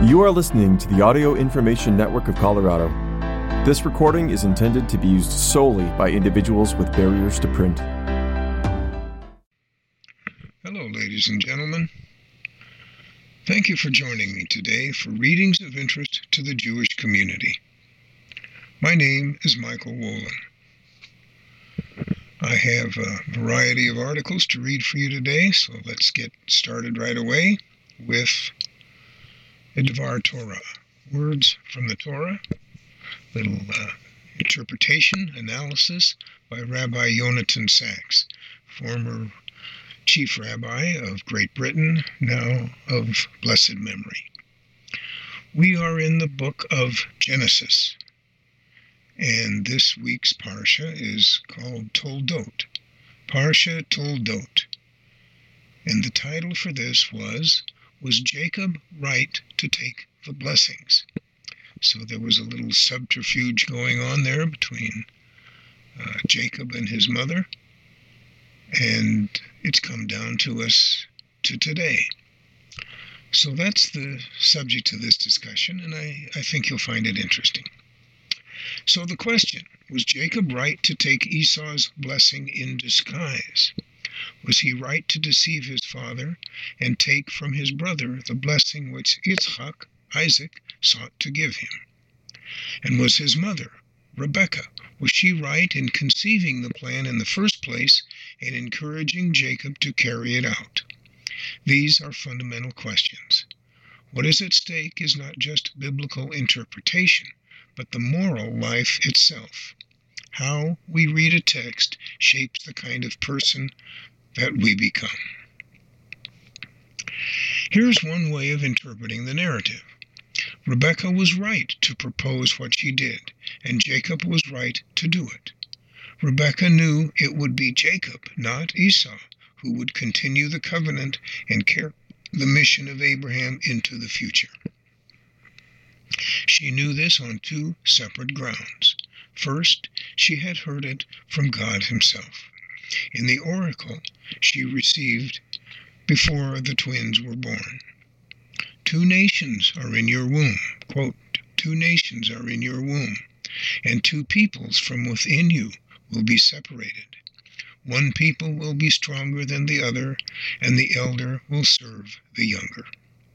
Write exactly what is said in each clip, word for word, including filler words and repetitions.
You are listening to the Audio Information Network of Colorado. This recording is intended to be used solely by individuals with barriers to print. Hello, ladies and gentlemen. Thank you for joining me today for readings of interest to the Jewish community. My name is Michael Wolin. I have a variety of articles to read for you today, so let's get started right away with a Dvar Torah, words from the Torah, little uh, interpretation, analysis by Rabbi Yonatan Sachs, former chief rabbi of Great Britain, now of blessed memory. We are in the book of Genesis, and this week's parsha is called Toldot, Parsha Toldot, and the title for this was, Was Jacob Right to Take the Blessings? So there was a little subterfuge going on there between uh, Jacob and his mother, and it's come down to us to today. So that's the subject of this discussion, and I, I think you'll find it interesting. So the question, was Jacob right to take Esau's blessing in disguise? Was he right to deceive his father and take from his brother the blessing which Yitzchak, Isaac, sought to give him? And was his mother, Rebekah, was she right in conceiving the plan in the first place and encouraging Jacob to carry it out? These are fundamental questions. What is at stake is not just biblical interpretation, but the moral life itself. How we read a text shapes the kind of person that we become. Here's one way of interpreting the narrative. Rebekah was right to propose what she did, and Jacob was right to do it. Rebekah knew it would be Jacob, not Esau, who would continue the covenant and carry the mission of Abraham into the future. She knew this on two separate grounds. First, she had heard it from God himself. In the oracle she received before the twins were born. Two nations are in your womb, quote, two nations are in your womb, and two peoples from within you will be separated. One people will be stronger than the other, and the elder will serve the younger.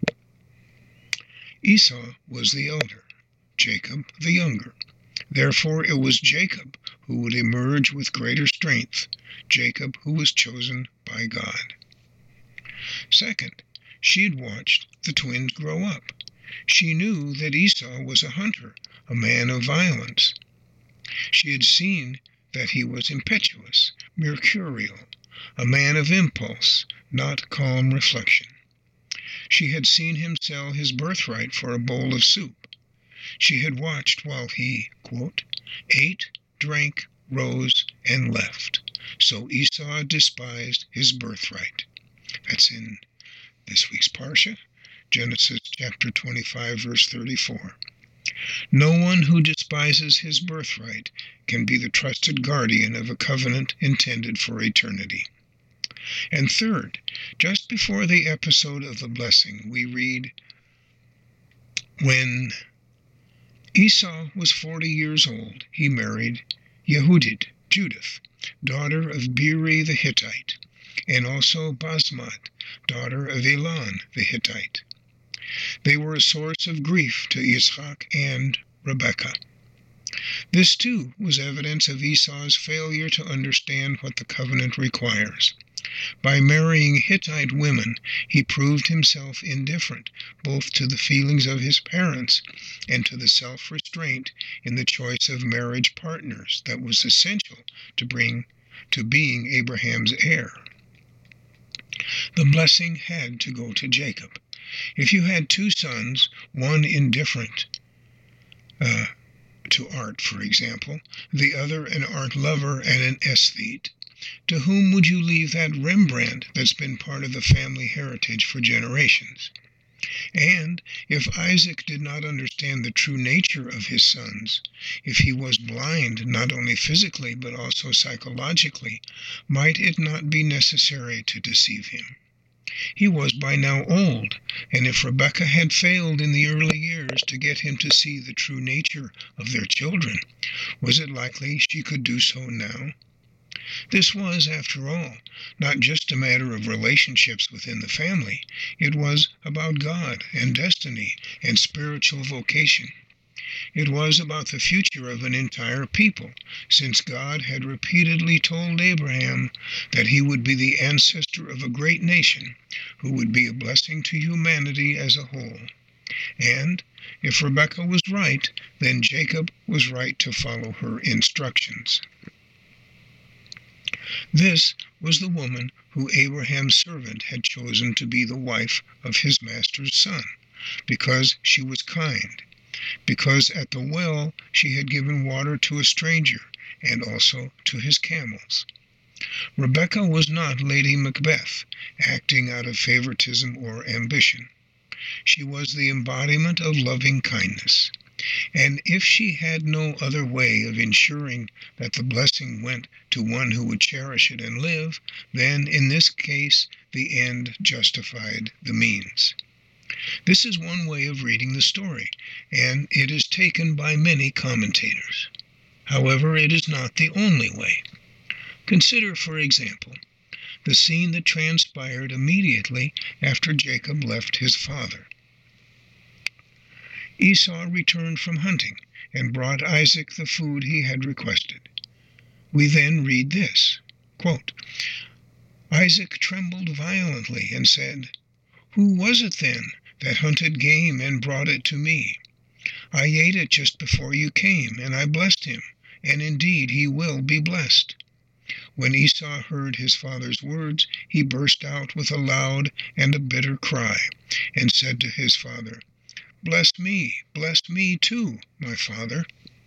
Esau was the elder, Jacob the younger. Therefore it was Jacob who would emerge with greater strength, Jacob who was chosen by God. Second, she had watched the twins grow up. She knew that Esau was a hunter, a man of violence. She had seen that he was impetuous, mercurial, a man of impulse, not calm reflection. She had seen him sell his birthright for a bowl of soup. She had watched while he, quote, ate, drank, rose, and left. So Esau despised his birthright. That's in this week's Parsha, Genesis chapter twenty-five, verse thirty-four. No one who despises his birthright can be the trusted guardian of a covenant intended for eternity. And third, just before the episode of the blessing, we read, when Esau was forty years old, he married Yehudit, Judith, daughter of Beeri the Hittite, and also Basmat, daughter of Elon the Hittite. They were a source of grief to Yitzchak and Rebekah. This, too, was evidence of Esau's failure to understand what the covenant requires. By marrying Hittite women, he proved himself indifferent both to the feelings of his parents and to the self-restraint in the choice of marriage partners that was essential to bring to being Abraham's heir. The blessing had to go to Jacob. If you had two sons, one indifferent uh, to art, for example, the other an art lover and an aesthete, to whom would you leave that Rembrandt that's been part of the family heritage for generations? And if Isaac did not understand the true nature of his sons, if he was blind not only physically but also psychologically, might it not be necessary to deceive him? He was by now old, and if Rebekah had failed in the early years to get him to see the true nature of their children, was it likely she could do so now? This was, after all, not just a matter of relationships within the family. It was about God and destiny and spiritual vocation. It was about the future of an entire people, since God had repeatedly told Abraham that he would be the ancestor of a great nation who would be a blessing to humanity as a whole. And if Rebekah was right, then Jacob was right to follow her instructions. This was the woman who Abraham's servant had chosen to be the wife of his master's son, because she was kind, because at the well she had given water to a stranger, and also to his camels. Rebekah was not Lady Macbeth, acting out of favoritism or ambition. She was the embodiment of loving kindness. And if she had no other way of ensuring that the blessing went to one who would cherish it and live, then in this case the end justified the means. This is one way of reading the story, and it is taken by many commentators. However, it is not the only way. Consider, for example, the scene that transpired immediately after Jacob left his father. Esau returned from hunting and brought Isaac the food he had requested. We then read this, quote, Isaac trembled violently and said, Who was it then that hunted game and brought it to me? I ate it just before you came, and I blessed him, and indeed he will be blessed. When Esau heard his father's words, he burst out with a loud and a bitter cry, and said to his father, Bless me, bless me too, my father.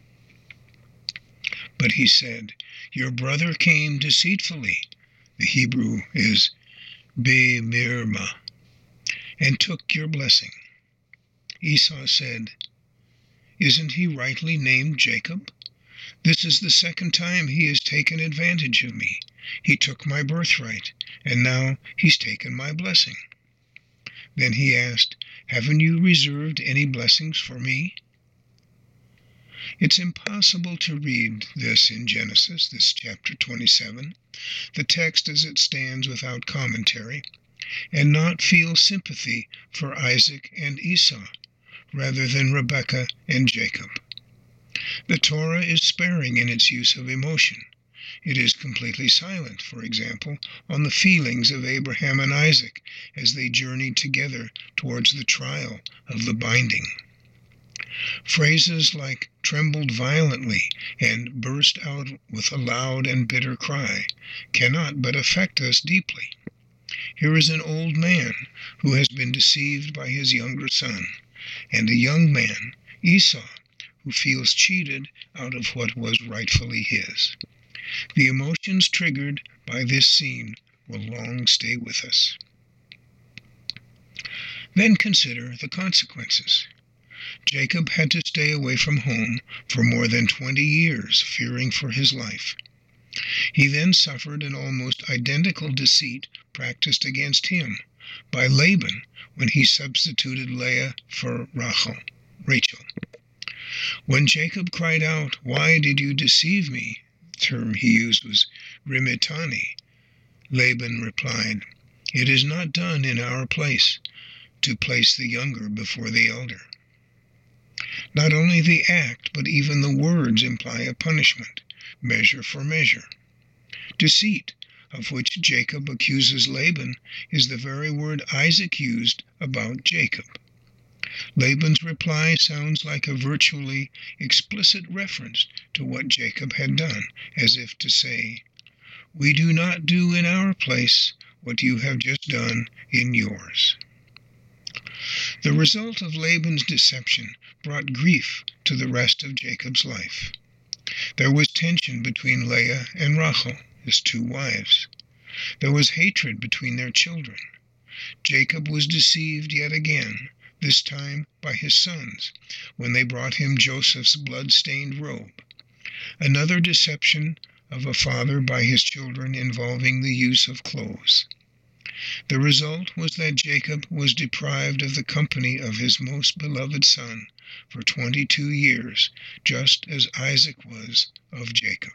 But he said, Your brother came deceitfully, the Hebrew is be-mirma, and took your blessing. Esau said, Isn't he rightly named Jacob? This is the second time he has taken advantage of me. He took my birthright, and now he's taken my blessing. Then he asked, Haven't you reserved any blessings for me? It's impossible to read this in Genesis, this chapter twenty-seven, the text as it stands without commentary, and not feel sympathy for Isaac and Esau, rather than Rebekah and Jacob. The Torah is sparing in its use of emotion. It is completely silent, for example, on the feelings of Abraham and Isaac as they journeyed together towards the trial of the binding. Phrases like trembled violently and burst out with a loud and bitter cry cannot but affect us deeply. Here is an old man who has been deceived by his younger son, and a young man, Esau, who feels cheated out of what was rightfully his. The emotions triggered by this scene will long stay with us. Then consider the consequences. Jacob had to stay away from home for more than twenty years, fearing for his life. He then suffered an almost identical deceit practiced against him by Laban when he substituted Leah for Rachel. Rachel. When Jacob cried out, Why did you deceive me? The term he used was rimitani. Laban replied, It is not done in our place to place the younger before the elder. Not only the act, but even the words imply a punishment, measure for measure. Deceit, of which Jacob accuses Laban, is the very word Isaac used about Jacob. Laban's reply sounds like a virtually explicit reference to what Jacob had done, as if to say, We do not do in our place what you have just done in yours. The result of Laban's deception brought grief to the rest of Jacob's life. There was tension between Leah and Rachel, his two wives. There was hatred between their children. Jacob was deceived yet again, this time by his sons, when they brought him Joseph's blood-stained robe. Another deception of a father by his children involving the use of clothes. The result was that Jacob was deprived of the company of his most beloved son for twenty-two years, just as Isaac was of Jacob.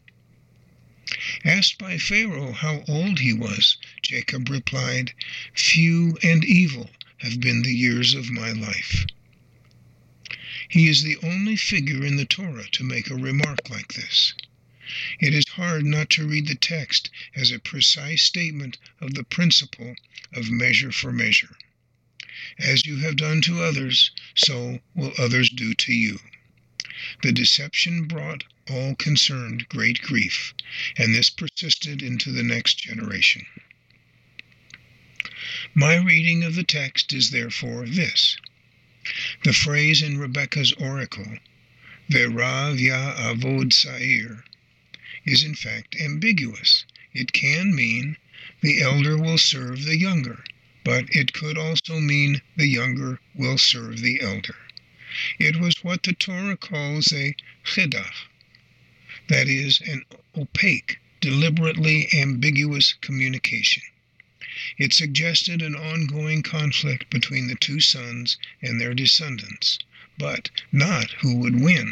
Asked by Pharaoh how old he was, Jacob replied, "Few and evil have been the years of my life." He is the only figure in the Torah to make a remark like this. It is hard not to read the text as a precise statement of the principle of measure for measure. As you have done to others, so will others do to you. The deception brought all concerned great grief, and this persisted into the next generation. My reading of the text is therefore this. The phrase in Rebekah's oracle, Verav ya'avod sa'ir, is in fact ambiguous. It can mean the elder will serve the younger, but it could also mean the younger will serve the elder. It was what the Torah calls a chidach, that is, an opaque, deliberately ambiguous communication. It suggested an ongoing conflict between the two sons and their descendants, but not who would win.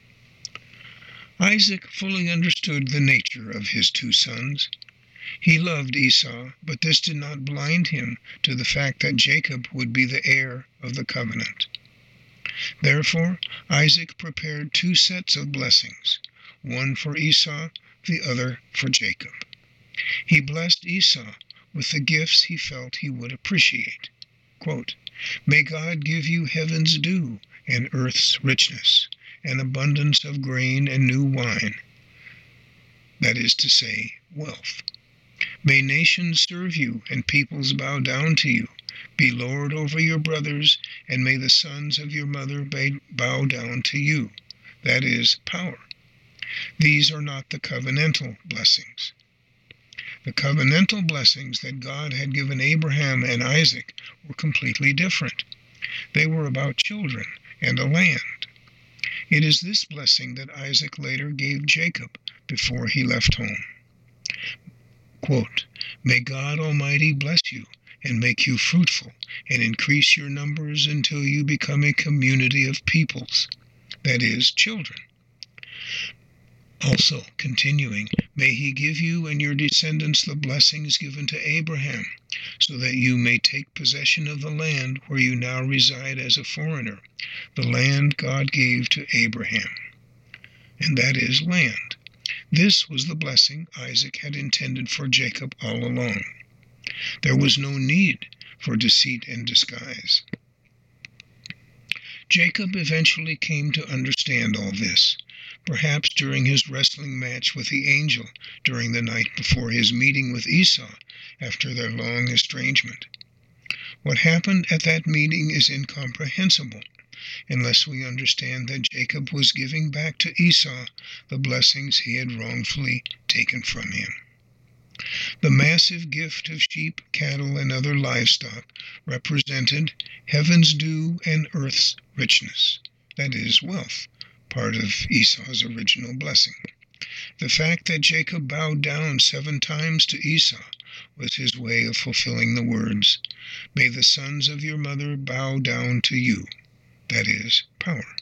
Isaac fully understood the nature of his two sons. He loved Esau, but this did not blind him to the fact that Jacob would be the heir of the covenant. Therefore, Isaac prepared two sets of blessings, one for Esau, the other for Jacob. He blessed Esau with the gifts he felt he would appreciate. Quote, "May God give you heaven's dew and earth's richness, an abundance of grain and new wine," that is to say, wealth. "May nations serve you and peoples bow down to you. Be lord over your brothers, and may the sons of your mother bow down to you," that is, power. These are not the covenantal blessings. The covenantal blessings that God had given Abraham and Isaac were completely different. They were about children and a land. It is this blessing that Isaac later gave Jacob before he left home. Quote, "May God Almighty bless you and make you fruitful and increase your numbers until you become a community of peoples," that is, children. Also, continuing, "May he give you and your descendants the blessings given to Abraham, so that you may take possession of the land where you now reside as a foreigner, the land God gave to Abraham," and that is land. This was the blessing Isaac had intended for Jacob all along. There was no need for deceit and disguise. Jacob eventually came to understand all this, perhaps during his wrestling match with the angel during the night before his meeting with Esau after their long estrangement. What happened at that meeting is incomprehensible, unless we understand that Jacob was giving back to Esau the blessings he had wrongfully taken from him. The massive gift of sheep, cattle, and other livestock represented heaven's dew and earth's richness, that is, wealth, part of Esau's original blessing. The fact that Jacob bowed down seven times to Esau was his way of fulfilling the words, "May the sons of your mother bow down to you," that is, power.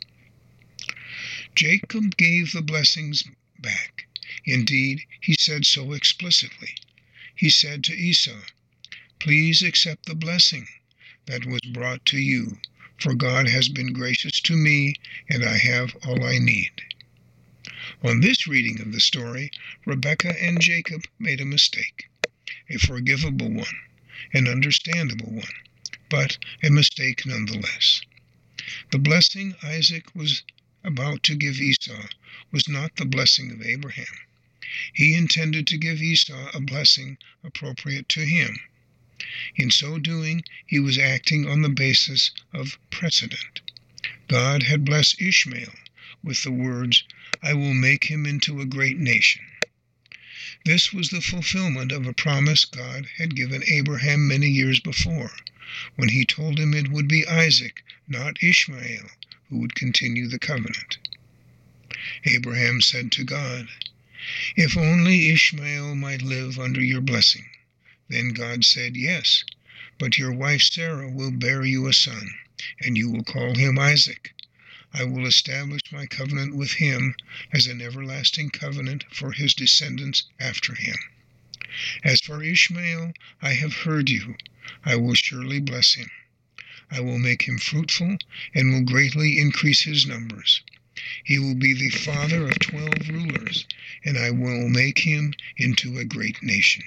Jacob gave the blessings back. Indeed, he said so explicitly. He said to Esau, "Please accept the blessing that was brought to you, for God has been gracious to me, and I have all I need." On this reading of the story, Rebekah and Jacob made a mistake, a forgivable one, an understandable one, but a mistake nonetheless. The blessing Isaac was about to give Esau was not the blessing of Abraham. He intended to give Esau a blessing appropriate to him. In so doing, he was acting on the basis of precedent. God had blessed Ishmael with the words, "I will make him into a great nation." This was the fulfillment of a promise God had given Abraham many years before, when he told him it would be Isaac, not Ishmael, who would continue the covenant. Abraham said to God, "If only Ishmael might live under your blessing, Then God said, "Yes, but your wife Sarah will bear you a son, and you will call him Isaac. I will establish my covenant with him as an everlasting covenant for his descendants after him. As for Ishmael, I have heard you. I will surely bless him. I will make him fruitful and will greatly increase his numbers. He will be the father of twelve rulers, and I will make him into a great nation."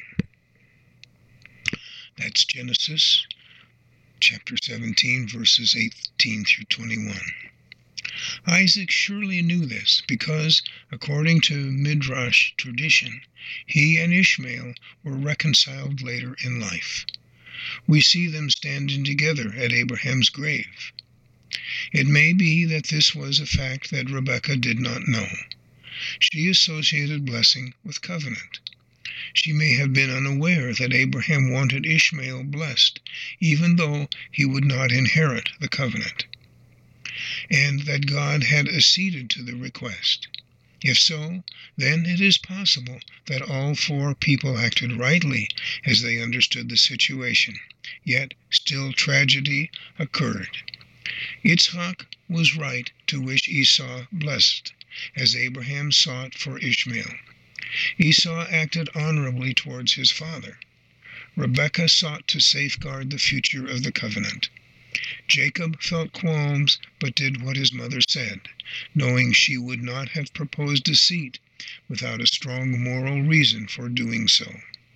That's Genesis chapter seventeen, verses eighteen through twenty-one. Isaac surely knew this because, according to Midrash tradition, he and Ishmael were reconciled later in life. We see them standing together at Abraham's grave. It may be that this was a fact that Rebekah did not know. She associated blessing with covenant. She may have been unaware that Abraham wanted Ishmael blessed, even though he would not inherit the covenant, and that God had acceded to the request. If so, then it is possible that all four people acted rightly as they understood the situation, yet still tragedy occurred. Yitzhak was right to wish Esau blessed, as Abraham sought for Ishmael. Esau acted honorably towards his father. Rebekah sought to safeguard the future of the covenant. Jacob felt qualms, but did what his mother said, knowing she would not have proposed deceit without a strong moral reason for doing so.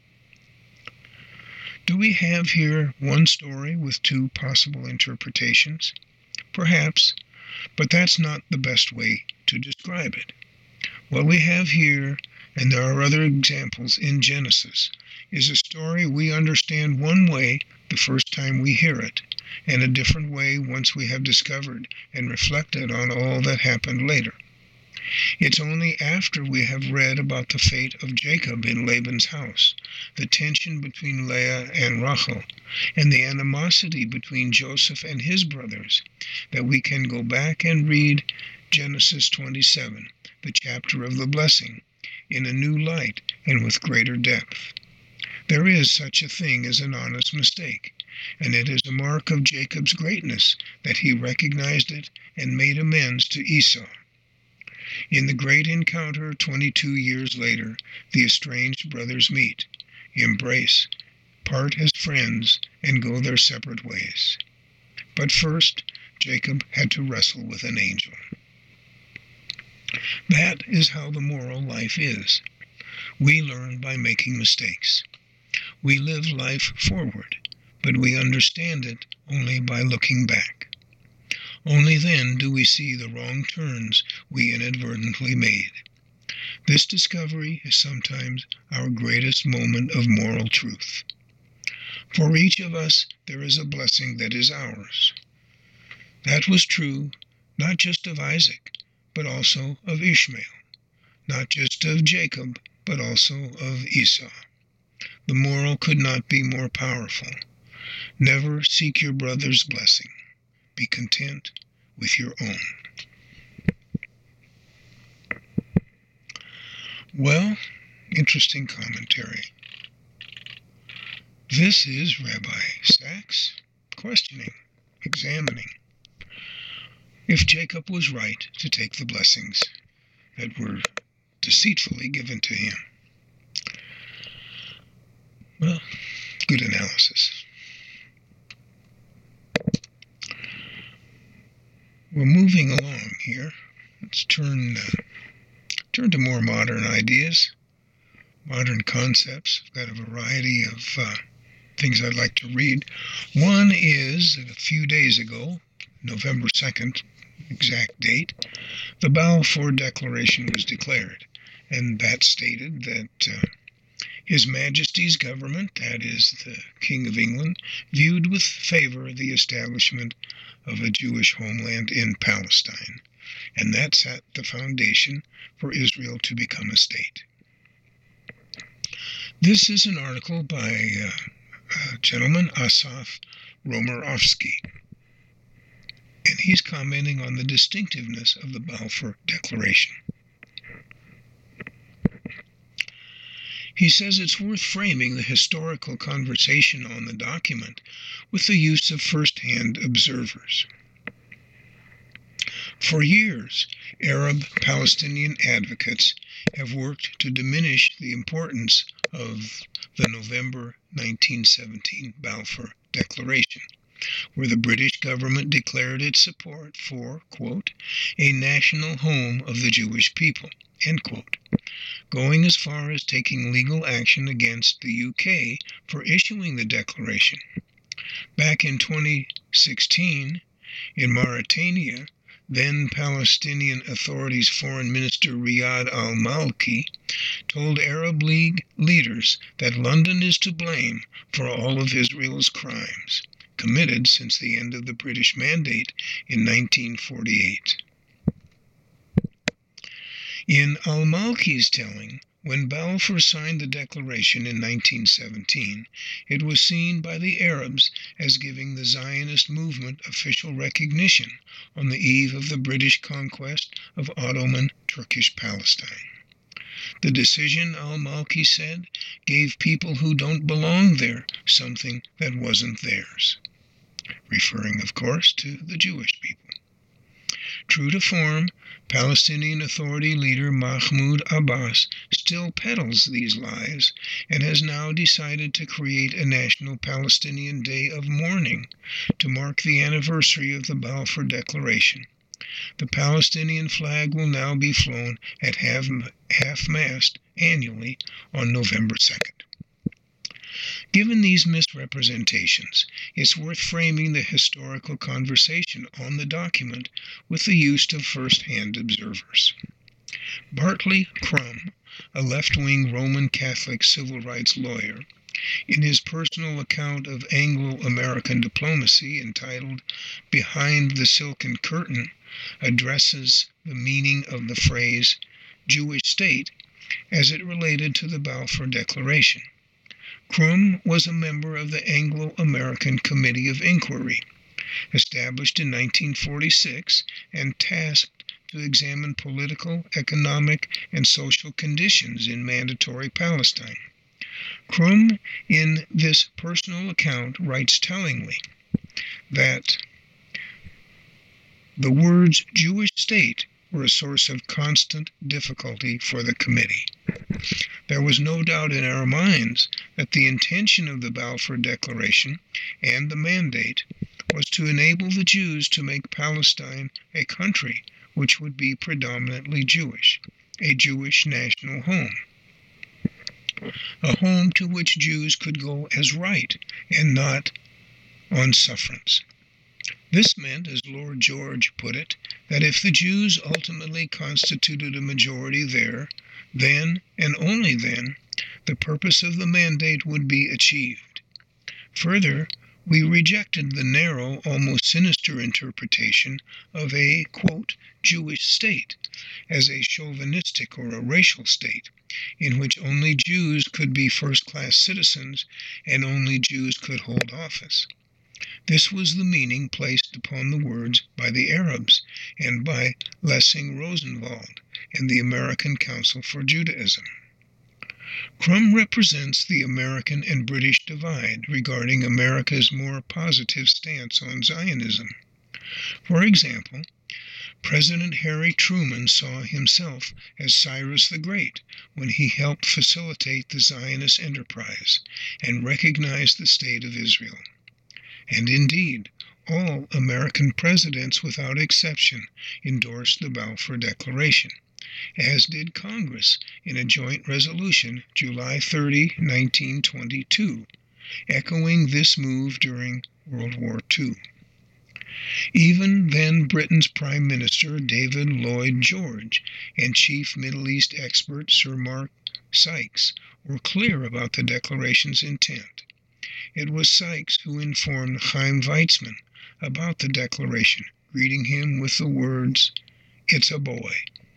Do we have here one story with two possible interpretations? Perhaps, but that's not the best way to describe it. What we have here, and there are other examples in Genesis, is a story we understand one way the first time we hear it, and a different way once we have discovered and reflected on all that happened later. It's only after we have read about the fate of Jacob in Laban's house, the tension between Leah and Rachel, and the animosity between Joseph and his brothers, that we can go back and read Genesis twenty-seven, the chapter of the blessing, in a new light and with greater depth. There is such a thing as an honest mistake, and it is a mark of Jacob's greatness that he recognized it and made amends to Esau. In the great encounter twenty-two years later, the estranged brothers meet, embrace, part as friends, and go their separate ways. But first, Jacob had to wrestle with an angel. That is how the moral life is. We learn by making mistakes. We live life forward, but we understand it only by looking back. Only then do we see the wrong turns we inadvertently made. This discovery is sometimes our greatest moment of moral truth. For each of us, there is a blessing that is ours. That was true not just of Isaac, but also of Ishmael, not just of Jacob, but also of Esau. The moral could not be more powerful. Never seek your brother's blessing. Be content with your own. Well, interesting commentary. This is Rabbi Sachs questioning, examining if Jacob was right to take the blessings that were deceitfully given to him. Well, good analysis. We're moving along here. Let's turn uh, turn to more modern ideas, modern concepts. I've got a variety of uh, things I'd like to read. One is, a few days ago, November second, exact date, the Balfour Declaration was declared, and that stated that uh, His Majesty's government, that is, the King of England, viewed with favor the establishment of a Jewish homeland in Palestine, and that set the foundation for Israel to become a state. This is an article by uh, a gentleman, Asaf Romarovsky, and he's commenting on the distinctiveness of the Balfour Declaration. He says it's worth framing the historical conversation on the document with the use of first-hand observers. For years, Arab-Palestinian advocates have worked to diminish the importance of the November nineteen seventeen Balfour Declaration, where the British government declared its support for, quote, a national home of the Jewish people, end quote, going as far as taking legal action against the U K for issuing the declaration. Back in twenty sixteen, in Mauritania, then Palestinian Authority's Foreign Minister Riyad al-Maliki told Arab League leaders that London is to blame for all of Israel's crimes, committed since the end of the British Mandate in nineteen forty-eight. In al-Maliki's telling, when Balfour signed the declaration in nineteen seventeen, it was seen by the Arabs as giving the Zionist movement official recognition on the eve of the British conquest of Ottoman Turkish Palestine. The decision, al-Maliki said, gave people who don't belong there something that wasn't theirs, referring, of course, to the Jewish people. True to form, Palestinian Authority leader Mahmoud Abbas still peddles these lies and has now decided to create a National Palestinian Day of Mourning to mark the anniversary of the Balfour Declaration. The Palestinian flag will now be flown at half, half-mast annually on November second. Given these misrepresentations, it's worth framing the historical conversation on the document with the use of first-hand observers. Bartley Crum, a left-wing Roman Catholic civil rights lawyer, in his personal account of Anglo-American diplomacy entitled Behind the Silken Curtain, addresses the meaning of the phrase Jewish state as it related to the Balfour Declaration. Crum was a member of the Anglo-American Committee of Inquiry, established in nineteen forty-six and tasked to examine political, economic, and social conditions in Mandatory Palestine. Crum, in this personal account, writes tellingly that the words Jewish state were a source of constant difficulty for the committee. There was no doubt in our minds that the intention of the Balfour Declaration and the mandate was to enable the Jews to make Palestine a country which would be predominantly Jewish, a Jewish national home, a home to which Jews could go as right and not on sufferance. This meant, as Lord George put it, that if the Jews ultimately constituted a majority there, then, and only then, the purpose of the mandate would be achieved. Further, we rejected the narrow, almost sinister interpretation of a, quote, Jewish state as a chauvinistic or a racial state, in which only Jews could be first-class citizens and only Jews could hold office. This was the meaning placed upon the words by the Arabs and by Lessing Rosenwald and the American Council for Judaism. Crum represents the American and British divide regarding America's more positive stance on Zionism. For example, President Harry Truman saw himself as Cyrus the Great when he helped facilitate the Zionist enterprise and recognized the State of Israel. And indeed, all American presidents without exception endorsed the Balfour Declaration, as did Congress in a joint resolution July thirtieth, nineteen twenty-two, echoing this move during World War Two. Even then Britain's Prime Minister David Lloyd George and Chief Middle East expert Sir Mark Sykes were clear about the Declaration's intent. It was Sykes who informed Chaim Weizmann about the Declaration, greeting him with the words, "It's a boy."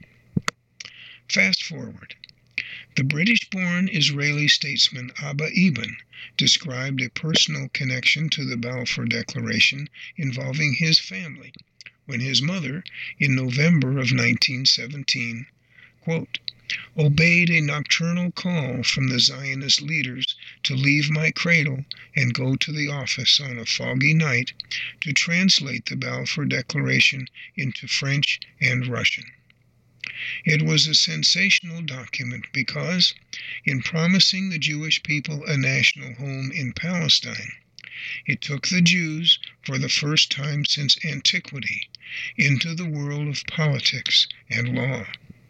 Fast forward. The British-born Israeli statesman Abba Eban described a personal connection to the Balfour Declaration involving his family, when his mother, in November of nineteen seventeen, quote, obeyed a nocturnal call from the Zionist leaders to leave my cradle and go to the office on a foggy night to translate the Balfour Declaration into French and Russian. It was a sensational document because, in promising the Jewish people a national home in Palestine, it took the Jews, for the first time since antiquity, into the world of politics and law.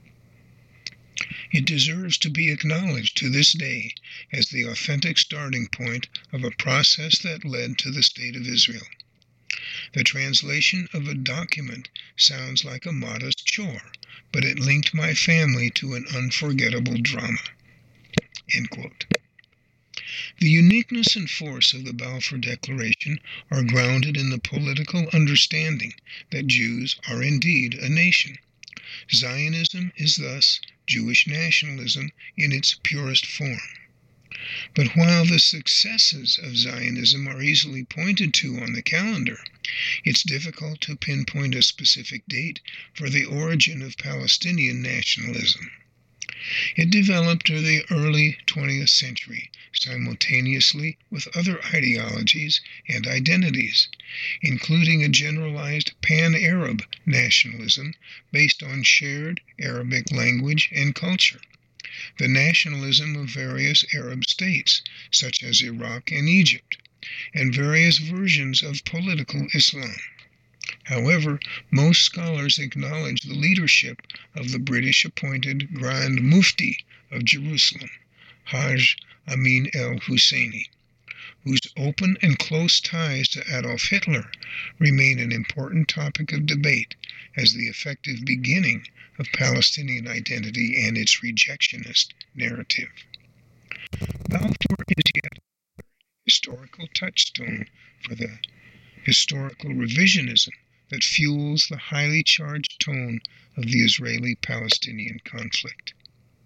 It deserves to be acknowledged to this day as the authentic starting point of a process that led to the State of Israel. The translation of a document sounds like a modest chore, but it linked my family to an unforgettable drama. End quote. The uniqueness and force of the Balfour Declaration are grounded in the political understanding that Jews are indeed a nation. Zionism is thus Jewish nationalism in its purest form. But while the successes of Zionism are easily pointed to on the calendar, it's difficult to pinpoint a specific date for the origin of Palestinian nationalism. It developed in the early twentieth century, simultaneously with other ideologies and identities, including a generalized pan-Arab nationalism based on shared Arabic language and culture, the nationalism of various Arab states, such as Iraq and Egypt, and various versions of political Islam. However, most scholars acknowledge the leadership of the British-appointed Grand Mufti of Jerusalem, Haj Amin el-Husseini, whose open and close ties to Adolf Hitler remain an important topic of debate as the effective beginning of Palestinian identity and its rejectionist narrative. Balfour is yet a historical touchstone for the historical revisionism that fuels the highly charged tone of the Israeli-Palestinian conflict.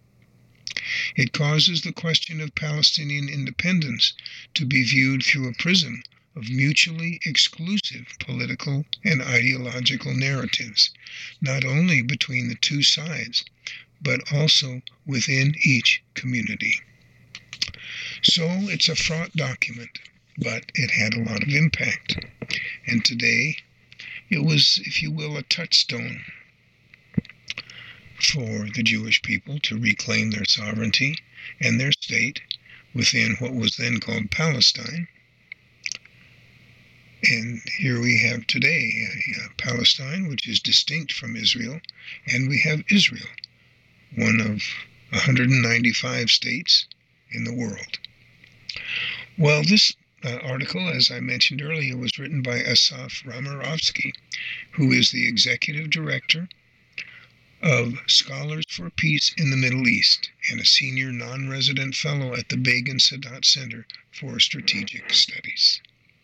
It causes the question of Palestinian independence to be viewed through a prism of mutually exclusive political and ideological narratives, not only between the two sides, but also within each community. So it's a fraught document, but it had a lot of impact. And today, it was, if you will, a touchstone for the Jewish people to reclaim their sovereignty and their state within what was then called Palestine. And here we have today uh, Palestine, which is distinct from Israel, and we have Israel, one of one hundred ninety-five states in the world. Well, this uh, article, as I mentioned earlier, was written by Asaf Ramirovsky, who is the executive director of Scholars for Peace in the Middle East and a senior non-resident fellow at the Begin Sadat Center for Strategic Studies.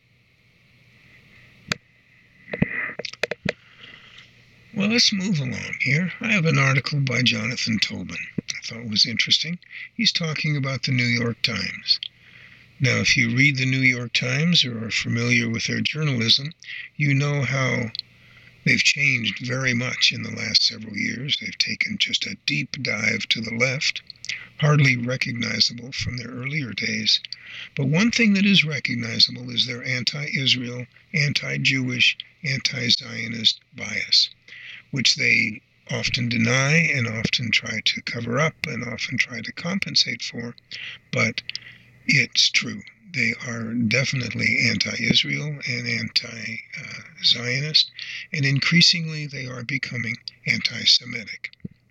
Well, let's move along here. I have an article by Jonathan Tobin I thought was interesting. He's talking about the New York Times. Now, if you read the New York Times or are familiar with their journalism, you know how they've changed very much in the last several years. They've taken just a deep dive to the left, hardly recognizable from their earlier days. But one thing that is recognizable is their anti-Israel, anti-Jewish, anti-Zionist bias, which they often deny and often try to cover up and often try to compensate for, but it's true. They are definitely anti-Israel and anti-Zionist, and increasingly they are becoming anti-Semitic.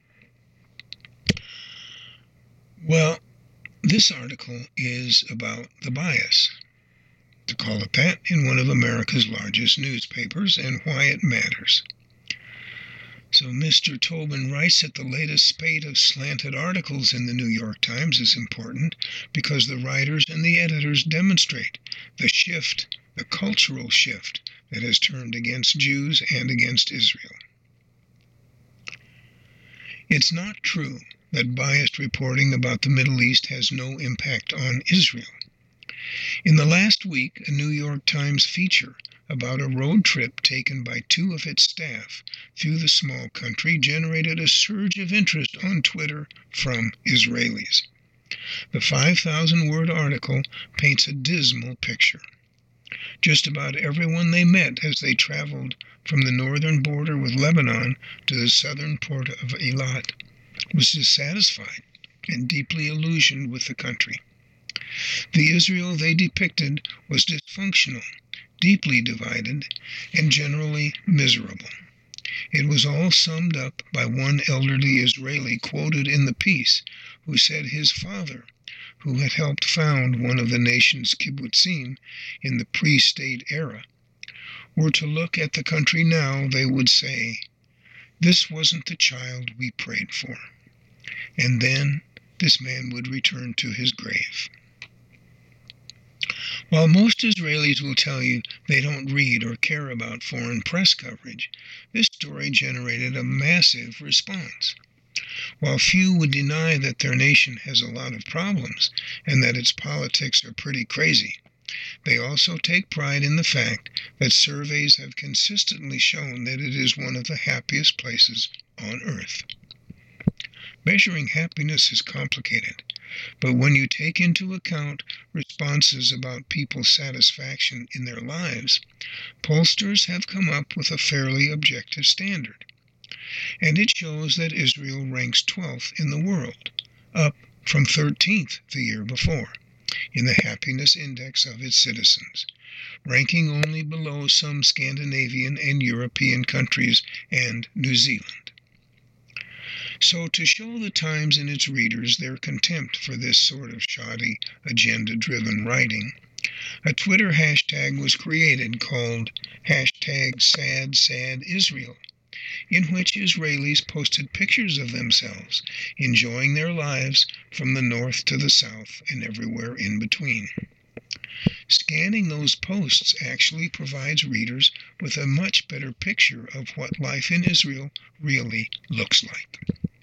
Well, this article is about the bias, to call it that, in one of America's largest newspapers and why it matters. So Mister Tobin writes that the latest spate of slanted articles in the New York Times is important because the writers and the editors demonstrate the shift, the cultural shift, that has turned against Jews and against Israel. It's not true that biased reporting about the Middle East has no impact on Israel. In the last week, a New York Times feature about a road trip taken by two of its staff through the small country generated a surge of interest on Twitter from Israelis. The five thousand word article paints a dismal picture. Just about everyone they met as they traveled from the northern border with Lebanon to the southern port of Eilat was dissatisfied and deeply illusioned with the country. The Israel they depicted was dysfunctional, deeply divided, and generally miserable. It was all summed up by one elderly Israeli quoted in the piece, who said his father, who had helped found one of the nation's kibbutzim in the pre-state era, were to look at the country now, they would say, "This wasn't the child we prayed for." And then this man would return to his grave. While most Israelis will tell you they don't read or care about foreign press coverage, this story generated a massive response. While few would deny that their nation has a lot of problems and that its politics are pretty crazy, they also take pride in the fact that surveys have consistently shown that it is one of the happiest places on earth. Measuring happiness is complicated, but when you take into account responses about people's satisfaction in their lives, pollsters have come up with a fairly objective standard. And it shows that Israel ranks twelfth in the world, up from thirteenth the year before, in the happiness index of its citizens, ranking only below some Scandinavian and European countries and New Zealand. So to show the Times and its readers their contempt for this sort of shoddy, agenda-driven writing, a Twitter hashtag was created called hashtag SadSadIsrael, in which Israelis posted pictures of themselves enjoying their lives from the north to the south and everywhere in between. Scanning those posts actually provides readers with a much better picture of what life in Israel really looks like.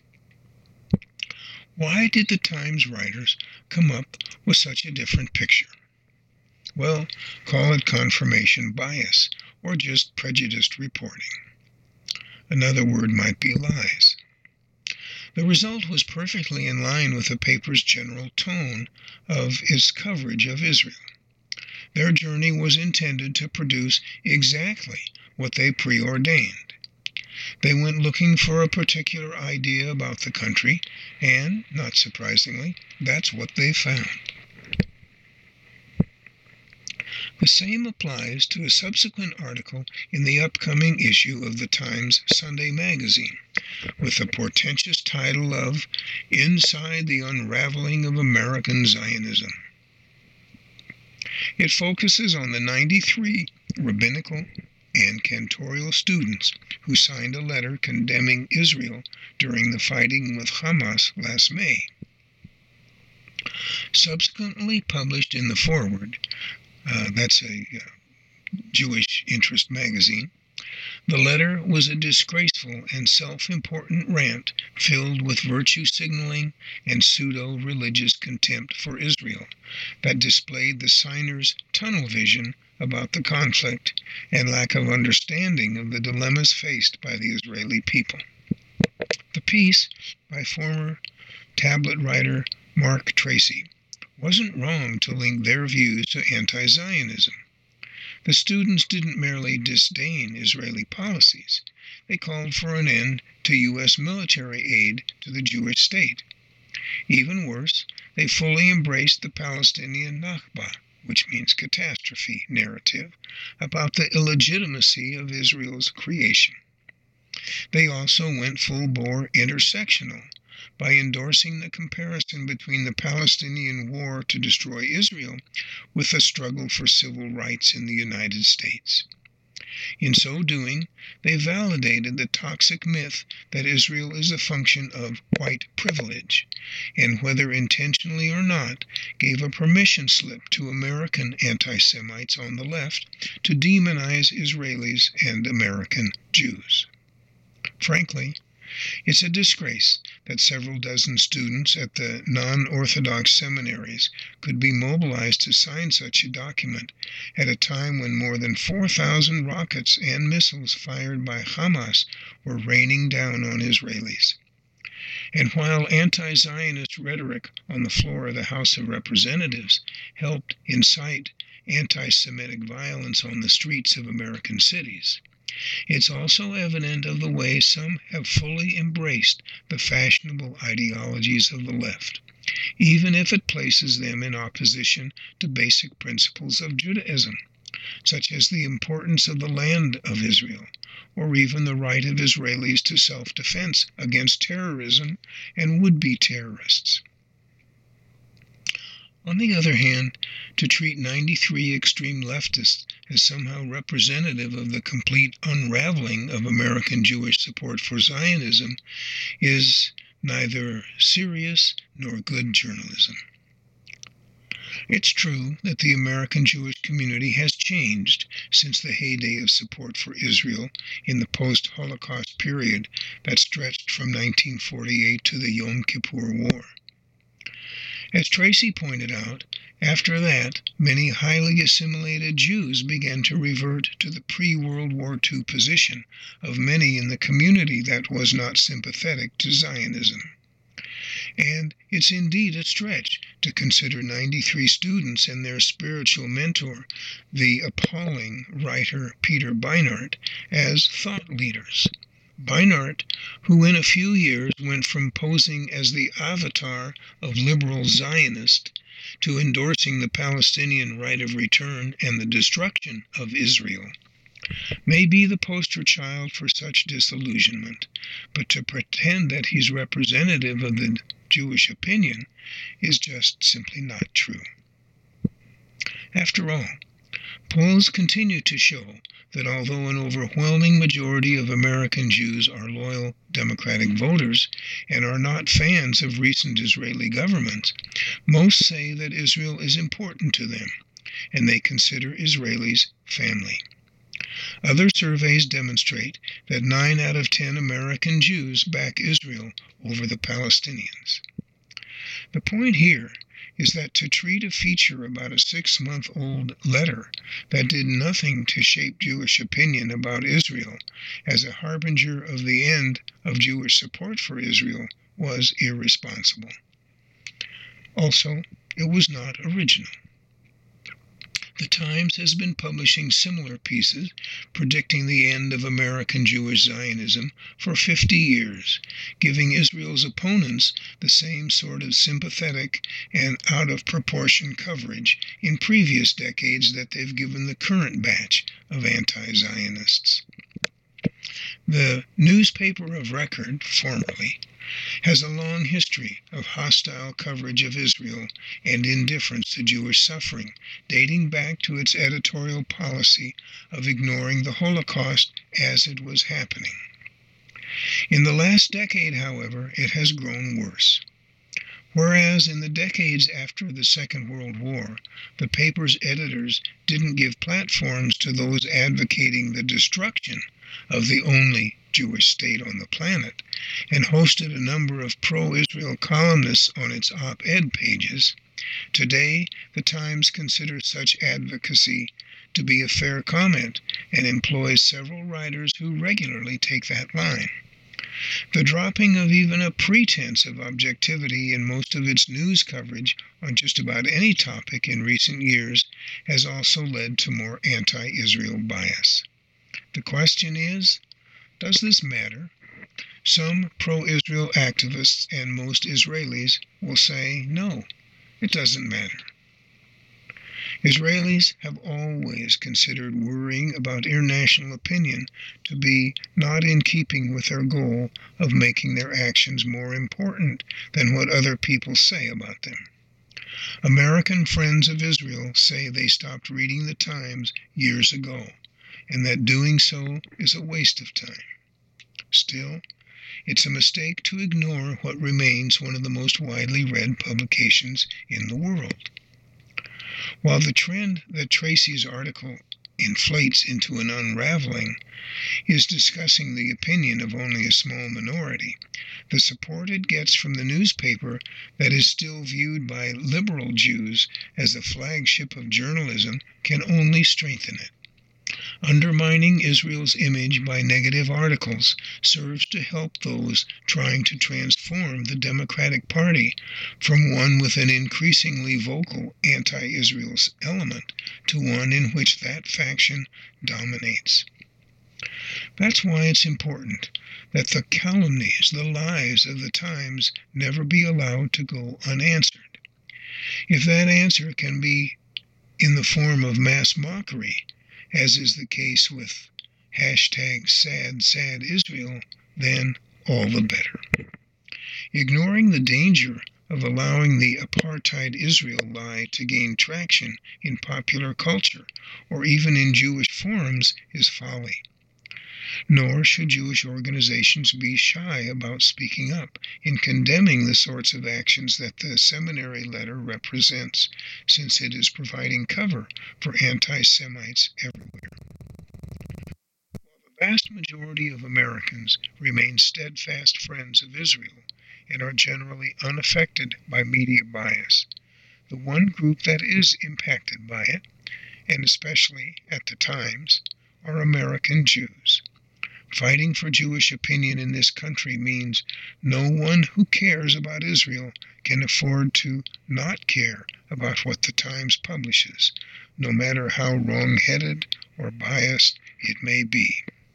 Why did the Times writers come up with such a different picture? Well, call it confirmation bias or just prejudiced reporting. Another word might be lies. The result was perfectly in line with the paper's general tone of its coverage of Israel. Their journey was intended to produce exactly what they preordained. They went looking for a particular idea about the country, and, not surprisingly, that's what they found. The same applies to a subsequent article in the upcoming issue of the Times Sunday magazine, with the portentous title of Inside the Unraveling of American Zionism. It focuses on the ninety-three rabbinical and cantorial students who signed a letter condemning Israel during the fighting with Hamas last May. Subsequently published in the Forward, uh, that's a uh, Jewish interest magazine, the letter was a disgraceful and self-important rant filled with virtue signaling and pseudo-religious contempt for Israel that displayed the signer's tunnel vision about the conflict and lack of understanding of the dilemmas faced by the Israeli people. The piece, by former tablet writer Mark Tracy, wasn't wrong to link their views to anti-Zionism. The students didn't merely disdain Israeli policies. They called for an end to U S military aid to the Jewish state. Even worse, they fully embraced the Palestinian Nakba, which means catastrophe, narrative about the illegitimacy of Israel's creation. They also went full-bore intersectional by endorsing the comparison between the Palestinian war to destroy Israel with the struggle for civil rights in the United States. In so doing, they validated the toxic myth that Israel is a function of white privilege, and whether intentionally or not, gave a permission slip to American anti-Semites on the left to demonize Israelis and American Jews. Frankly, It's a disgrace that several dozen students at the non-Orthodox seminaries could be mobilized to sign such a document at a time when more than four thousand rockets and missiles fired by Hamas were raining down on Israelis. And while anti-Zionist rhetoric on the floor of the House of Representatives helped incite anti-Semitic violence on the streets of American cities, it's also evident of the way some have fully embraced the fashionable ideologies of the left, even if it places them in opposition to basic principles of Judaism, such as the importance of the land of Israel, or even the right of Israelis to self-defense against terrorism and would-be terrorists. On the other hand, to treat ninety-three extreme leftists as somehow representative of the complete unraveling of American Jewish support for Zionism is neither serious nor good journalism. It's true that the American Jewish community has changed since the heyday of support for Israel in the post-Holocaust period that stretched from nineteen forty-eight to the Yom Kippur War. As Tracy pointed out, after that, many highly assimilated Jews began to revert to the pre-World War Two position of many in the community that was not sympathetic to Zionism. And it's indeed a stretch to consider ninety-three students and their spiritual mentor, the appalling writer Peter Beinart, as thought leaders. Beinart, who in a few years went from posing as the avatar of liberal Zionist to endorsing the Palestinian right of return and the destruction of Israel, may be the poster child for such disillusionment, but to pretend that he's representative of the Jewish opinion is just simply not true. After all, polls continue to show that although an overwhelming majority of American Jews are loyal Democratic voters and are not fans of recent Israeli government, most say that Israel is important to them, and they consider Israelis family. Other surveys demonstrate that nine out of ten American Jews back Israel over the Palestinians. The point here is that to treat a feature about a six-month-old letter that did nothing to shape Jewish opinion about Israel as a harbinger of the end of Jewish support for Israel was irresponsible. Also, it was not original. The Times has been publishing similar pieces predicting the end of American Jewish Zionism for fifty years, giving Israel's opponents the same sort of sympathetic and out-of-proportion coverage in previous decades that they've given the current batch of anti-Zionists. The newspaper of record, formerly, has a long history of hostile coverage of Israel and indifference to Jewish suffering, dating back to its editorial policy of ignoring the Holocaust as it was happening. In the last decade, however, it has grown worse. Whereas in the decades after the Second World War, the paper's editors didn't give platforms to those advocating the destruction of the only Jewish state on the planet, and hosted a number of pro-Israel columnists on its op-ed pages, today the Times considers such advocacy to be a fair comment and employs several writers who regularly take that line. The dropping of even a pretense of objectivity in most of its news coverage on just about any topic in recent years has also led to more anti-Israel bias. The question is, does this matter? Some pro-Israel activists and most Israelis will say, no, it doesn't matter. Israelis have always considered worrying about international opinion to be not in keeping with their goal of making their actions more important than what other people say about them. American friends of Israel say they stopped reading the Times years ago, and that doing so is a waste of time. Still, it's a mistake to ignore what remains one of the most widely read publications in the world. While the trend that Tracy's article inflates into an unraveling, is discussing the opinion of only a small minority. The support it gets from the newspaper that is still viewed by liberal Jews as the flagship of journalism can only strengthen it. Undermining Israel's image by negative articles serves to help those trying to transform the Democratic Party from one with an increasingly vocal anti-Israel element to one in which that faction dominates. That's why it's important that the calumnies, the lies of the times never be allowed to go unanswered. If that answer can be in the form of mass mockery, as is the case with hashtag sad, sad Israel, then all the better. Ignoring the danger of allowing the apartheid Israel lie to gain traction in popular culture or even in Jewish forums is folly. Nor should Jewish organizations be shy about speaking up in condemning the sorts of actions that the seminary letter represents, since it is providing cover for anti-Semites everywhere. While the vast majority of Americans remain steadfast friends of Israel and are generally unaffected by media bias, the one group that is impacted by it, and especially at the times, are American Jews. Fighting for Jewish opinion in this country means no one who cares about Israel can afford to not care about what the Times publishes, no matter how wrong-headed or biased it may be.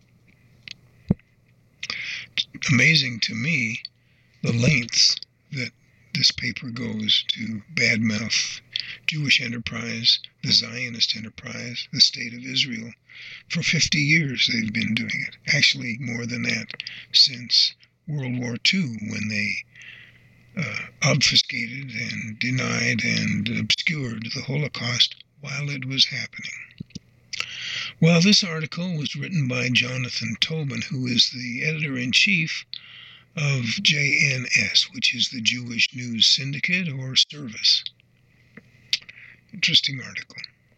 It's amazing to me the lengths that this paper goes to badmouth Jewish enterprise, the Zionist enterprise, the State of Israel. For fifty years they've been doing it. Actually, more than that, since World War Two, when they uh, obfuscated and denied and obscured the Holocaust while it was happening. Well, this article was written by Jonathan Tobin, who is the editor-in-chief of J N S, which is the Jewish News Syndicate or Service. Interesting article.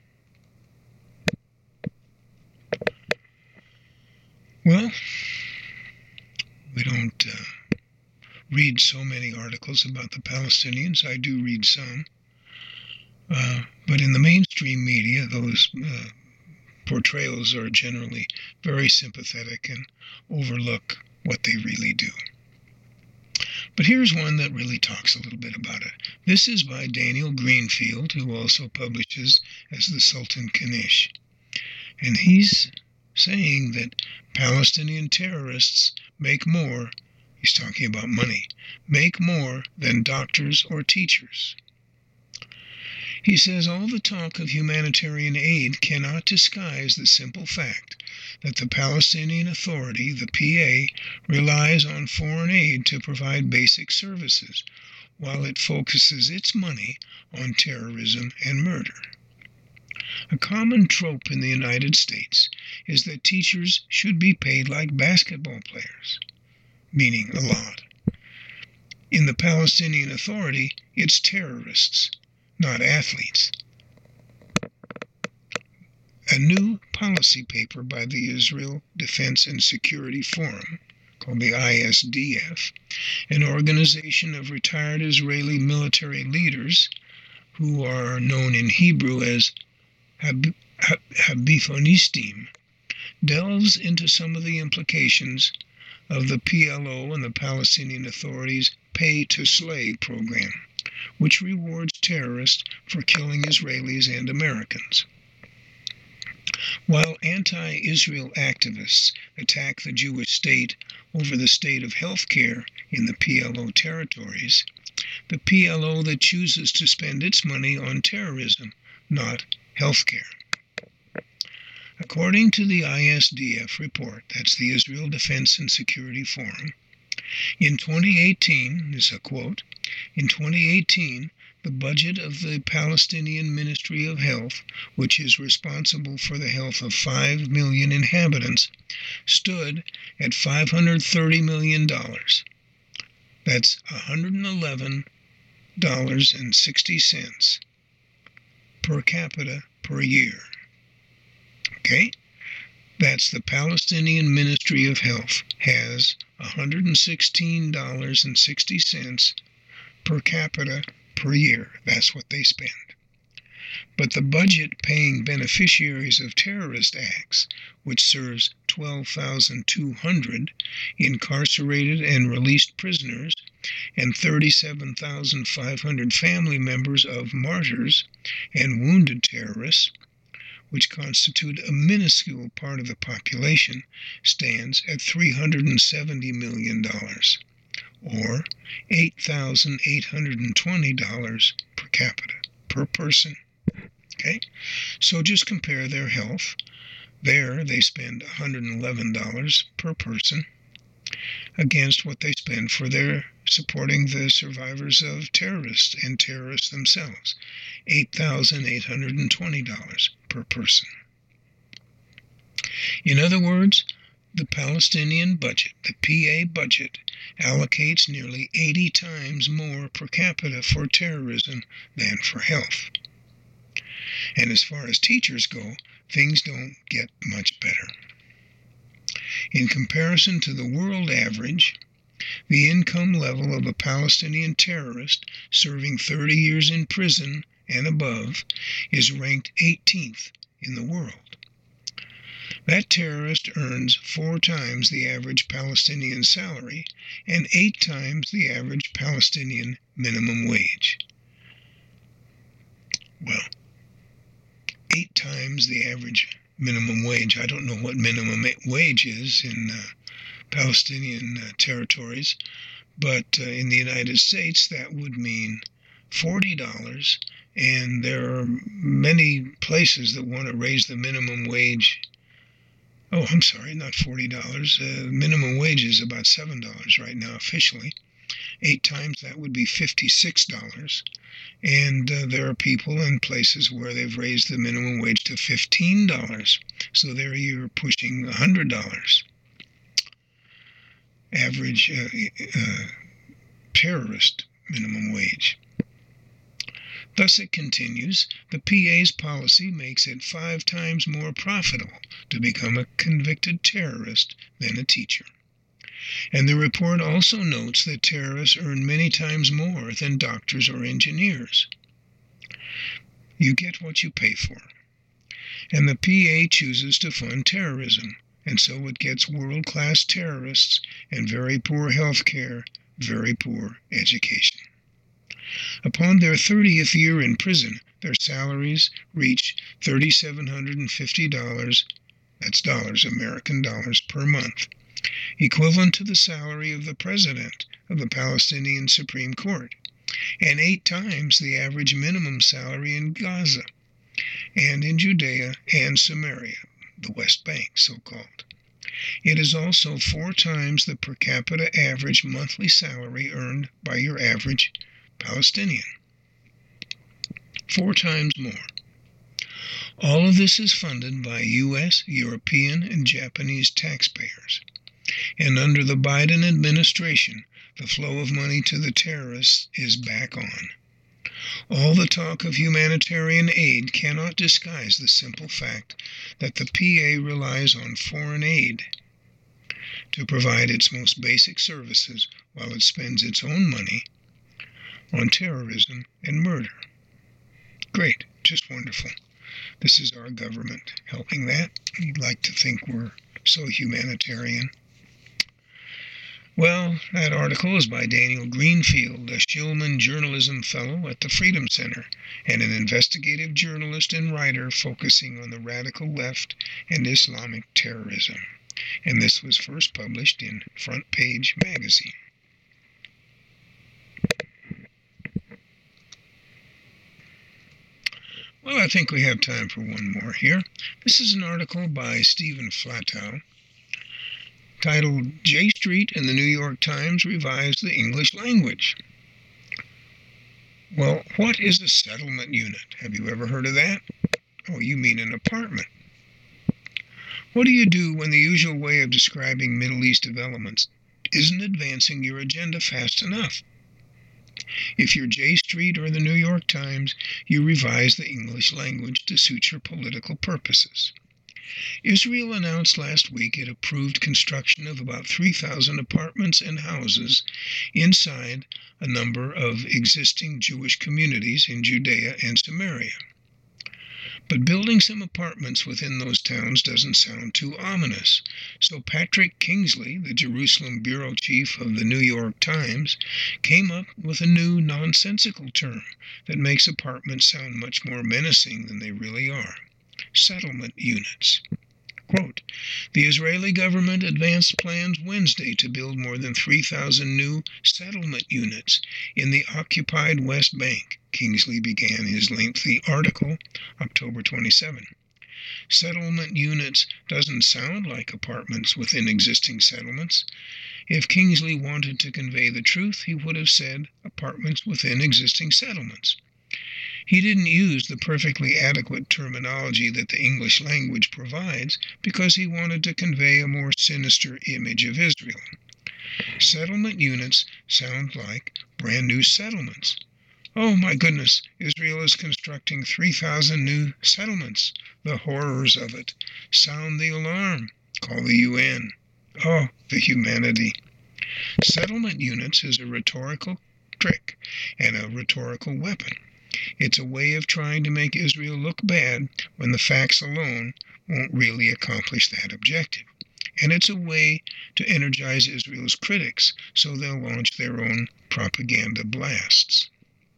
Well, we don't uh, read so many articles about the Palestinians. I do read some. Uh, but in the mainstream media, those uh, portrayals are generally very sympathetic and overlook what they really do. But here's one that really talks a little bit about it. This is by Daniel Greenfield, who also publishes as the Sultan Kanish. And he's saying that Palestinian terrorists make more, he's talking about money, make more than doctors or teachers. He says all the talk of humanitarian aid cannot disguise the simple fact that the Palestinian Authority, the P A, relies on foreign aid to provide basic services, while it focuses its money on terrorism and murder. A common trope in the United States is that teachers should be paid like basketball players, meaning a lot. In the Palestinian Authority, it's terrorists, not athletes. A new policy paper by the Israel Defense and Security Forum, called the I S D F, an organization of retired Israeli military leaders who are known in Hebrew as Hab- Hab- Habifonistim, delves into some of the implications of the P L O and the Palestinian Authority's pay-to-slay program, which rewards terrorists for killing Israelis and Americans. While anti-Israel activists attack the Jewish state over the state of health care in the P L O territories, the P L O that chooses to spend its money on terrorism, not health care. According to the I S D F report, that's the Israel Defense and Security Forum, in twenty eighteen, this is a quote, in twenty eighteen, the budget of the Palestinian Ministry of Health, which is responsible for the health of five million inhabitants, stood at five hundred thirty million dollars. That's one hundred eleven dollars and sixty cents per capita per year. Okay? That's the Palestinian Ministry of Health has one hundred sixteen dollars and sixty cents per capita per year. That's what they spend. But the budget paying beneficiaries of terrorist acts, which serves twelve thousand two hundred incarcerated and released prisoners and thirty-seven thousand five hundred family members of martyrs and wounded terrorists, which constitute a minuscule part of the population, stands at three hundred seventy million dollars, or eight thousand eight hundred twenty dollars per capita, per person. Okay, so just compare their health. There they spend one hundred eleven dollars per person against what they spend for their supporting the survivors of terrorists and terrorists themselves, eight thousand eight hundred twenty dollars per person. In other words, the Palestinian budget, the P A budget, allocates nearly eighty times more per capita for terrorism than for health. And as far as teachers go, things don't get much better. In comparison to the world average, the income level of a Palestinian terrorist serving thirty years in prison and above is ranked eighteenth in the world. That terrorist earns four times the average Palestinian salary and eight times the average Palestinian minimum wage. Well, eight times the average minimum wage. I don't know what minimum wage is in uh, Palestinian uh, territories, but uh, in the United States that would mean forty dollars, and there are many places that want to raise the minimum wage. Oh, I'm sorry, not forty dollars. Uh, minimum wage is about seven dollars right now officially. Eight times that would be fifty-six dollars. And uh, there are people in places where they've raised the minimum wage to fifteen dollars. So there you're pushing one hundred dollars. Average uh, uh, terrorist minimum wage. Thus it continues, the P A's policy makes it five times more profitable to become a convicted terrorist than a teacher. And the report also notes that terrorists earn many times more than doctors or engineers. You get what you pay for. And the P A chooses to fund terrorism, and so it gets world-class terrorists and very poor health care, very poor education. Upon their thirtieth year in prison, their salaries reach three thousand seven hundred fifty dollars, that's dollars, American dollars, per month, equivalent to the salary of the president of the Palestinian Supreme Court, and eight times the average minimum salary in Gaza, and in Judea and Samaria, the West Bank, so-called. It is also four times the per capita average monthly salary earned by your average Palestinian. Four times more. All of this is funded by U S, European, and Japanese taxpayers. And under the Biden administration, the flow of money to the terrorists is back on. All the talk of humanitarian aid cannot disguise the simple fact that the P A relies on foreign aid to provide its most basic services while it spends its own money on terrorism and murder. Great, just wonderful. This is our government helping that. You'd like to think we're so humanitarian. Well, that article is by Daniel Greenfield, a Shillman Journalism Fellow at the Freedom Center, and an investigative journalist and writer focusing on the radical left and Islamic terrorism. And this was first published in Front Page Magazine. Well, I think we have time for one more here. This is an article by Stephen Flatow titled, J Street and the New York Times Revise the English Language. Well, what is a settlement unit? Have you ever heard of that? Oh, you mean an apartment. What do you do when the usual way of describing Middle East developments isn't advancing your agenda fast enough? If you're J Street or the New York Times, you revise the English language to suit your political purposes. Israel announced last week it approved construction of about three thousand apartments and houses inside a number of existing Jewish communities in Judea and Samaria. But building some apartments within those towns doesn't sound too ominous, so Patrick Kingsley, the Jerusalem bureau chief of the New York Times, came up with a new nonsensical term that makes apartments sound much more menacing than they really are: settlement units. Quote, the Israeli government advanced plans Wednesday to build more than three thousand new settlement units in the occupied West Bank. Kingsley began his lengthy article October twenty-seventh. Settlement units doesn't sound like apartments within existing settlements. If Kingsley wanted to convey the truth, he would have said apartments within existing settlements. He didn't use the perfectly adequate terminology that the English language provides because he wanted to convey a more sinister image of Israel. Settlement units sound like brand new settlements. Oh my goodness, Israel is constructing three thousand new settlements. The horrors of it. Sound the alarm. Call the U N. Oh, the humanity. Settlement units is a rhetorical trick and a rhetorical weapon. It's a way of trying to make Israel look bad when the facts alone won't really accomplish that objective. And it's a way to energize Israel's critics so they'll launch their own propaganda blasts.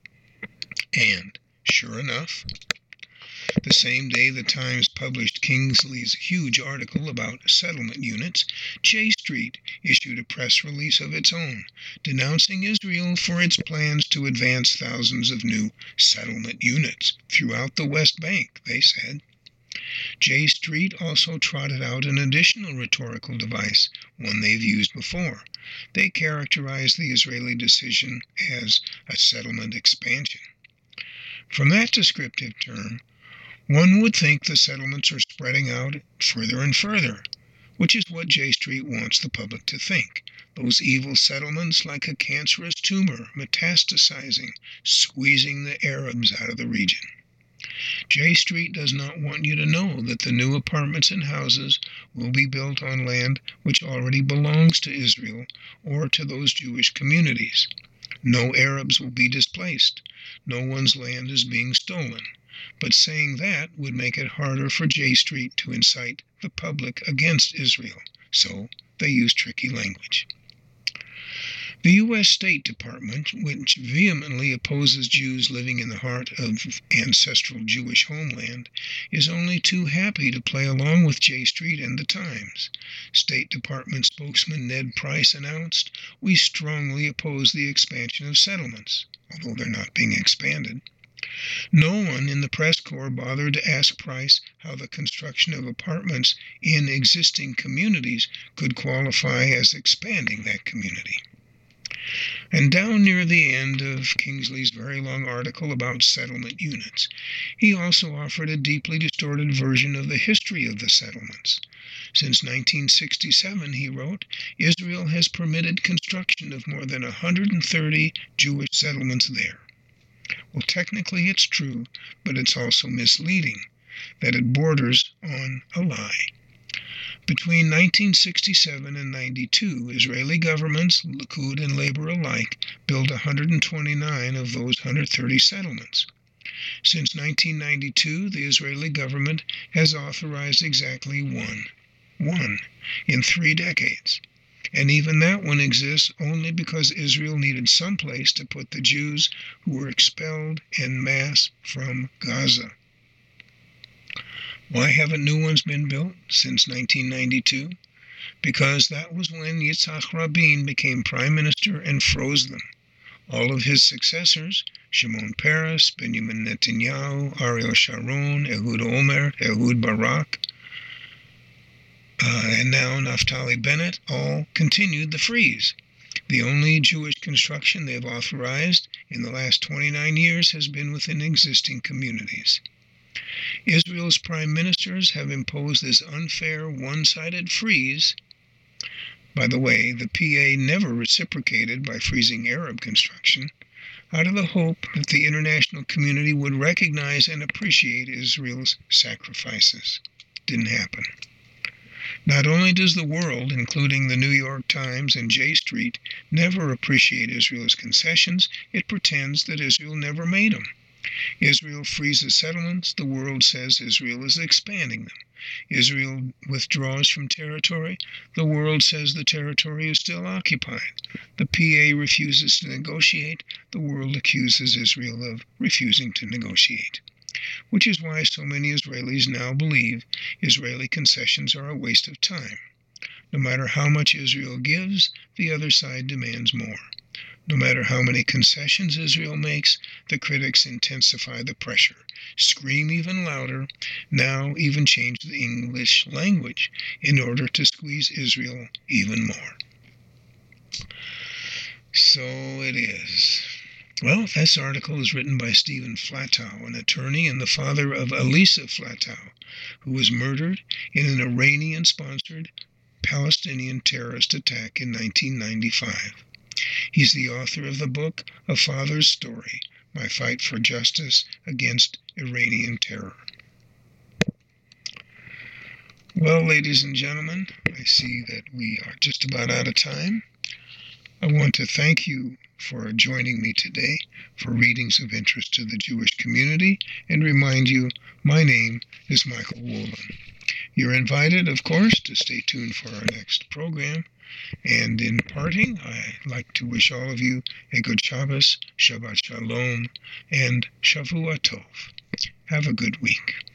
And, sure enough, the same day the Times published Kingsley's huge article about settlement units, J Street issued a press release of its own, denouncing Israel for its plans to advance thousands of new settlement units throughout the West Bank, they said. J Street also trotted out an additional rhetorical device, one they've used before. They characterized the Israeli decision as a settlement expansion. From that descriptive term, one would think the settlements are spreading out further and further, which is what J Street wants the public to think. Those evil settlements like a cancerous tumor metastasizing, squeezing the Arabs out of the region. J Street does not want you to know that the new apartments and houses will be built on land which already belongs to Israel or to those Jewish communities. No Arabs will be displaced. No one's land is being stolen. But saying that would make it harder for J Street to incite the public against Israel, so they use tricky language. The U S State Department, which vehemently opposes Jews living in the heart of ancestral Jewish homeland, is only too happy to play along with J Street and the Times. State Department spokesman Ned Price announced, "We strongly oppose the expansion of settlements," although they're not being expanded. No one in the press corps bothered to ask Price how the construction of apartments in existing communities could qualify as expanding that community. And down near the end of Kingsley's very long article about settlement units, he also offered a deeply distorted version of the history of the settlements. Since nineteen sixty-seven, he wrote, Israel has permitted construction of more than one hundred thirty Jewish settlements there. Well, technically it's true, but it's also misleading, that it borders on a lie. Between nineteen sixty-seven and ninety-two, Israeli governments, Likud and Labor alike, built one hundred twenty-nine of those one hundred thirty settlements. Since nineteen ninety-two, the Israeli government has authorized exactly one, one, in three decades. And even that one exists only because Israel needed some place to put the Jews who were expelled en masse from Gaza. Why haven't new ones been built since nineteen ninety-two? Because that was when Yitzhak Rabin became prime minister and froze them. All of his successors, Shimon Peres, Benjamin Netanyahu, Ariel Sharon, Ehud Olmert, Ehud Barak, uh, and now Naftali Bennett, all continued the freeze. The only Jewish construction they've authorized in the last twenty-nine years has been within existing communities. Israel's prime ministers have imposed this unfair, one-sided freeze. By the way, the P A never reciprocated by freezing Arab construction, out of the hope that the international community would recognize and appreciate Israel's sacrifices. didn't happen. Not only does the world, including the New York Times and J Street, never appreciate Israel's concessions, it pretends that Israel never made them. Israel freezes settlements, the world says Israel is expanding them. Israel withdraws from territory, the world says the territory is still occupied. The P A refuses to negotiate, the world accuses Israel of refusing to negotiate. Which is why so many Israelis now believe Israeli concessions are a waste of time. No matter how much Israel gives, the other side demands more. No matter how many concessions Israel makes, the critics intensify the pressure, scream even louder, now even change the English language in order to squeeze Israel even more. So it is. Well, this article is written by Stephen Flatow, an attorney and the father of Elisa Flatow, who was murdered in an Iranian-sponsored Palestinian terrorist attack in nineteen ninety-five. He's the author of the book A Father's Story, My Fight for Justice Against Iranian Terror. Well, ladies and gentlemen, I see that we are just about out of time. I want to thank you for joining me today for readings of interest to the Jewish community and remind you my name is Michael Woolen. You're invited, of course, to stay tuned for our next program. And in parting, I'd like to wish all of you a good Shabbos, Shabbat Shalom, and Shavua Tov. Have a good week.